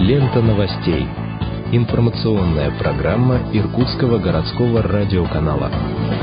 Лента новостей. Информационная программа Иркутского городского радиоканала.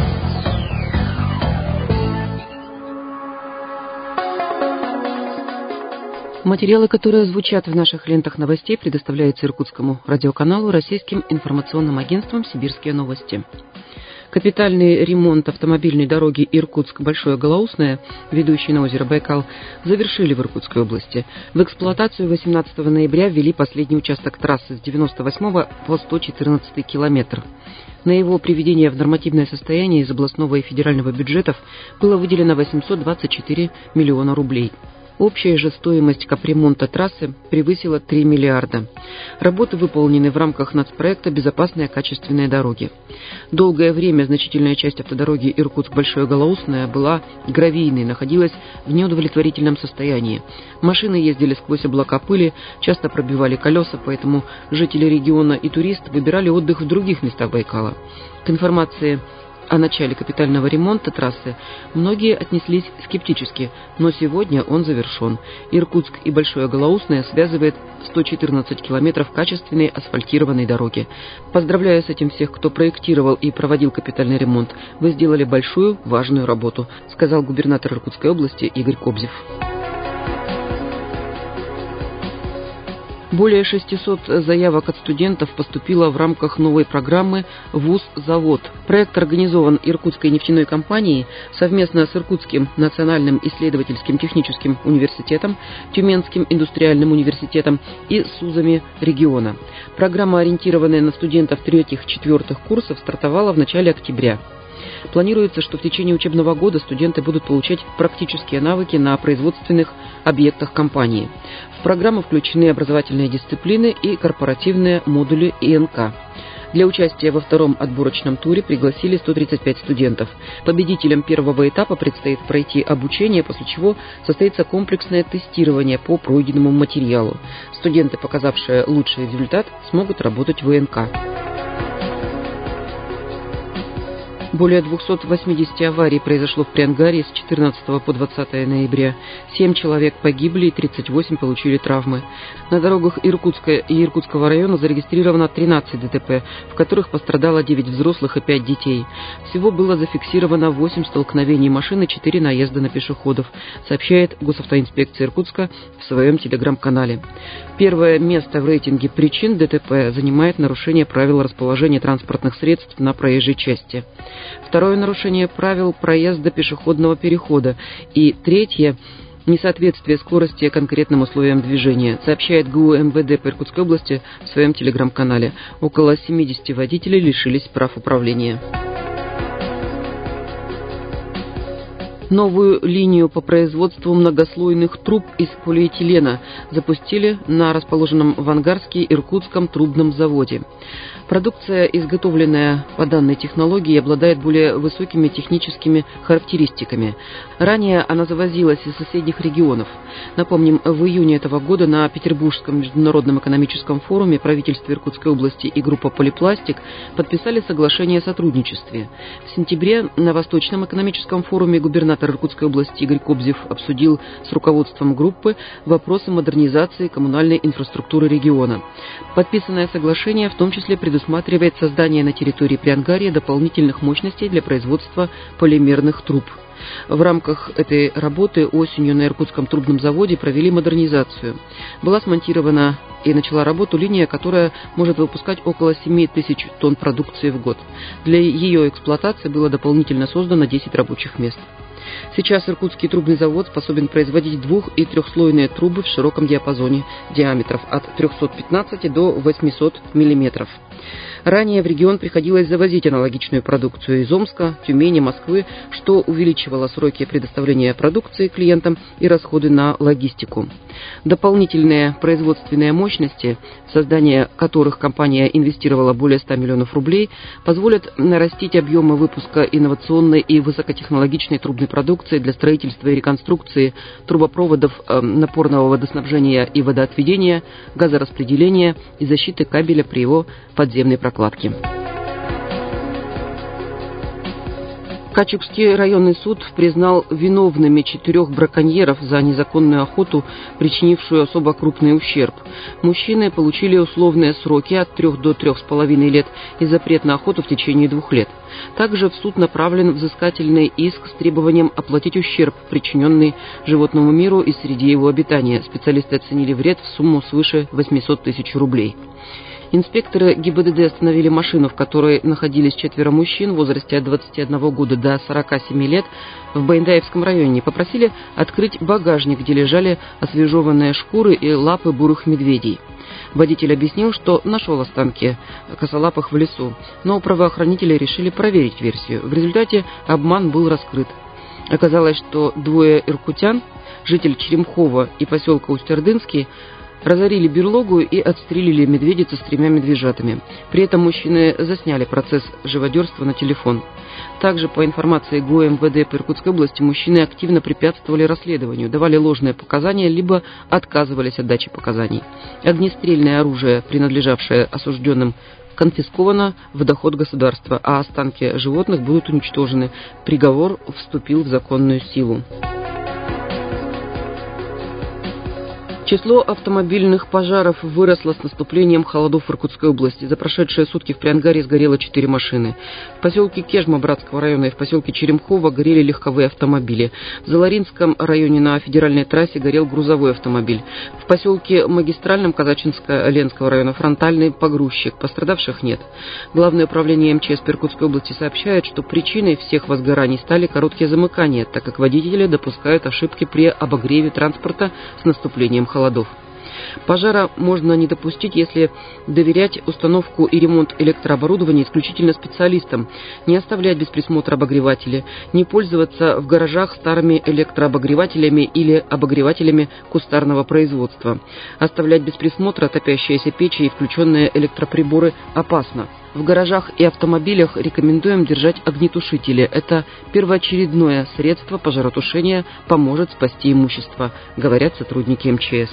Материалы, которые звучат в наших лентах новостей, предоставляются Иркутскому радиоканалу российским информационным агентством «Сибирские новости». Капитальный ремонт автомобильной дороги Иркутск-Большое Голоусное, ведущей на озеро Байкал, завершили в Иркутской области. В эксплуатацию 18 ноября ввели последний участок трассы с 98 по 114 километр. На его приведение в нормативное состояние из областного и федерального бюджетов было выделено 824 миллиона рублей. Общая же стоимость капремонта трассы превысила 3 миллиарда. Работы выполнены в рамках нацпроекта «Безопасные качественные дороги». Долгое время значительная часть автодороги Иркутск-Большое Голоусное была гравийной, находилась в неудовлетворительном состоянии. Машины ездили сквозь облака пыли, часто пробивали колеса, поэтому жители региона и туристы выбирали отдых в других местах Байкала. К информации о начале капитального ремонта трассы многие отнеслись скептически, но сегодня он завершен. Иркутск и Большое Голоусное связывает 114 километров качественной асфальтированной дороги. Поздравляю с этим всех, кто проектировал и проводил капитальный ремонт. Вы сделали большую, важную работу, сказал губернатор Иркутской области Игорь Кобзев. Более 600 заявок от студентов поступило в рамках новой программы «Вуз-завод». Проект организован Иркутской нефтяной компанией совместно с Иркутским национальным исследовательским техническим университетом, Тюменским индустриальным университетом и СУЗами региона. Программа, ориентированная на студентов 3-4 курсов, стартовала в начале октября. Планируется, что в течение учебного года студенты будут получать практические навыки на производственных объектах компании. В программу включены образовательные дисциплины и корпоративные модули ИНК. Для участия во втором отборочном туре пригласили 135 студентов. Победителям первого этапа предстоит пройти обучение, после чего состоится комплексное тестирование по пройденному материалу. Студенты, показавшие лучший результат, смогут работать в ИНК. Более 280 аварий произошло в Приангарье с 14 по 20 ноября. 7 человек погибли и 38 получили травмы. На дорогах Иркутска и Иркутского района зарегистрировано 13 ДТП, в которых пострадало 9 взрослых и 5 детей. Всего было зафиксировано 8 столкновений машин и 4 наезда на пешеходов, сообщает Госавтоинспекция Иркутска в своем телеграм-канале. Первое место в рейтинге причин ДТП занимает нарушение правил расположения транспортных средств на проезжей части. Второе — нарушение правил проезда пешеходного перехода. И третье — несоответствие скорости конкретным условиям движения, сообщает ГУ МВД по Иркутской области в своем телеграм-канале. Около 70 водителей лишились прав управления. Новую линию по производству многослойных труб из полиэтилена запустили на расположенном в Ангарске Иркутском трубном заводе. Продукция, изготовленная по данной технологии, обладает более высокими техническими характеристиками. Ранее она завозилась из соседних регионов. Напомним, в июне этого года на Петербургском международном экономическом форуме правительство Иркутской области и группа «Полипластик» подписали соглашение о сотрудничестве. В сентябре на Восточном экономическом форуме губернатор Иркутской области Игорь Кобзев обсудил с руководством группы вопросы модернизации коммунальной инфраструктуры региона. Подписанное соглашение в том числе предусматривает создание на территории Приангарья дополнительных мощностей для производства полимерных труб. В рамках этой работы осенью на Иркутском трубном заводе провели модернизацию. Была смонтирована и начала работу линия, которая может выпускать около 7 тысяч тонн продукции в год. Для ее эксплуатации было дополнительно создано 10 рабочих мест. Сейчас Иркутский трубный завод способен производить двух- и трехслойные трубы в широком диапазоне диаметров от 315 до 800 мм. Ранее в регион приходилось завозить аналогичную продукцию из Омска, Тюмени, Москвы, что увеличивало сроки предоставления продукции клиентам и расходы на логистику. Дополнительные производственные мощности, в создание которых компания инвестировала более 100 миллионов рублей, позволят нарастить объемы выпуска инновационной и высокотехнологичной трубной продукции для строительства и реконструкции трубопроводов напорного водоснабжения и водоотведения, газораспределения и защиты кабеля при его подземной прокладке. Качукский районный суд признал виновными 4 браконьеров за незаконную охоту, причинившую особо крупный ущерб. Мужчины получили условные сроки от 3 до 3,5 лет и запрет на охоту в течение 2 лет. Также в суд направлен взыскательный иск с требованием оплатить ущерб, причиненный животному миру и среде его обитания. Специалисты оценили вред в сумму свыше 800 тысяч рублей. Инспекторы ГИБДД остановили машину, в которой находились 4 мужчин в возрасте от 21 года до 47 лет в Байндаевском районе. Попросили открыть багажник, где лежали освежеванные шкуры и лапы бурых медведей. Водитель объяснил, что нашел останки косолапых в лесу, но правоохранители решили проверить версию. В результате обман был раскрыт. Оказалось, что 2 иркутян, житель Черемхова и поселка Усть-Ордынский, разорили берлогу и отстрелили медведицу с 3 медвежатами. При этом мужчины засняли процесс живодерства на телефон. Также, по информации ГУМВД по Иркутской области, мужчины активно препятствовали расследованию, давали ложные показания, либо отказывались от дачи показаний. Огнестрельное оружие, принадлежавшее осужденным, конфисковано в доход государства, а останки животных будут уничтожены. Приговор вступил в законную силу. Число автомобильных пожаров выросло с наступлением холодов в Иркутской области. За прошедшие сутки в Приангаре сгорело 4 машины. В поселке Кежма Братского района и в поселке Черемхово горели легковые автомобили. В Заларинском районе на федеральной трассе горел грузовой автомобиль. В поселке Магистральном Казачинско-Ленского района фронтальный погрузчик. Пострадавших нет. Главное управление МЧС по Иркутской области сообщает, что причиной всех возгораний стали короткие замыкания, так как водители допускают ошибки при обогреве транспорта с наступлением холодов. Пожара можно не допустить, если доверять установку и ремонт электрооборудования исключительно специалистам, не оставлять без присмотра обогреватели, не пользоваться в гаражах старыми электрообогревателями или обогревателями кустарного производства. Оставлять без присмотра топящиеся печи и включенные электроприборы опасно. В гаражах и автомобилях рекомендуем держать огнетушители. Это первоочередное средство пожаротушения, поможет спасти имущество, говорят сотрудники МЧС.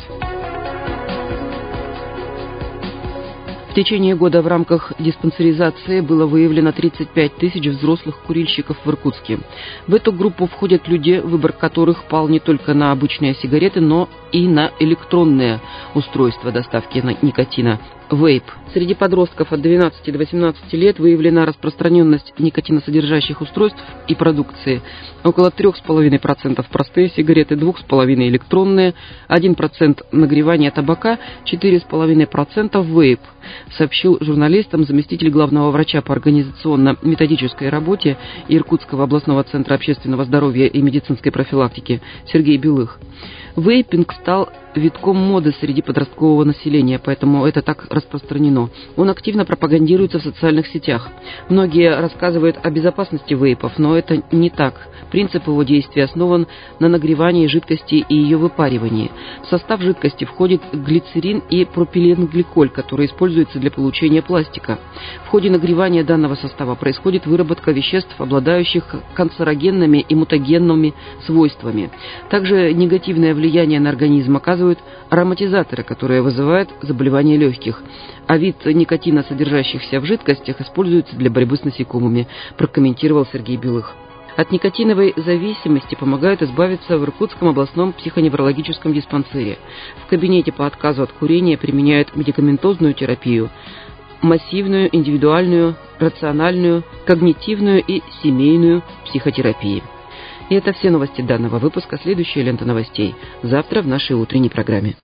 В течение года в рамках диспансеризации было выявлено 35 тысяч взрослых курильщиков в Иркутске. В эту группу входят люди, выбор которых пал не только на обычные сигареты, но и на электронные устройства доставки никотина – вейп. Среди подростков от 12 до 18 лет выявлена распространенность никотиносодержащих устройств и продукции. Около 3,5% простые сигареты, 2,5% электронные, 1% нагревания табака, 4,5% вейп, сообщил журналистам заместитель главного врача по организационно-методической работе Иркутского областного центра общественного здоровья и медицинской профилактики Сергей Белых. Вейпинг стал витком моды среди подросткового населения, поэтому это так распространено. Он активно пропагандируется в социальных сетях. Многие рассказывают о безопасности вейпов, но это не так. Принцип его действия основан на нагревании жидкости и ее выпаривании. В состав жидкости входит глицерин и пропиленгликоль, который используется для получения пластика. В ходе нагревания данного состава происходит выработка веществ, обладающих канцерогенными и мутагенными свойствами. Также негативное влияние на организм оказывают ароматизаторы, которые вызывают заболевания легких. А вид никотина, содержащихся в жидкостях, используется для борьбы с насекомыми, прокомментировал Сергей Белых. От никотиновой зависимости помогают избавиться в Иркутском областном психоневрологическом диспансере. В кабинете по отказу от курения применяют медикаментозную терапию, массивную, индивидуальную, рациональную, когнитивную и семейную психотерапии. И это все новости данного выпуска. Следующая лента новостей завтра в нашей утренней программе.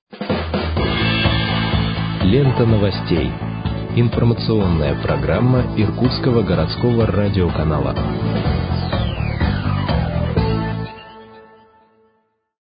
Лента новостей. Информационная программа Иркутского городского радиоканала.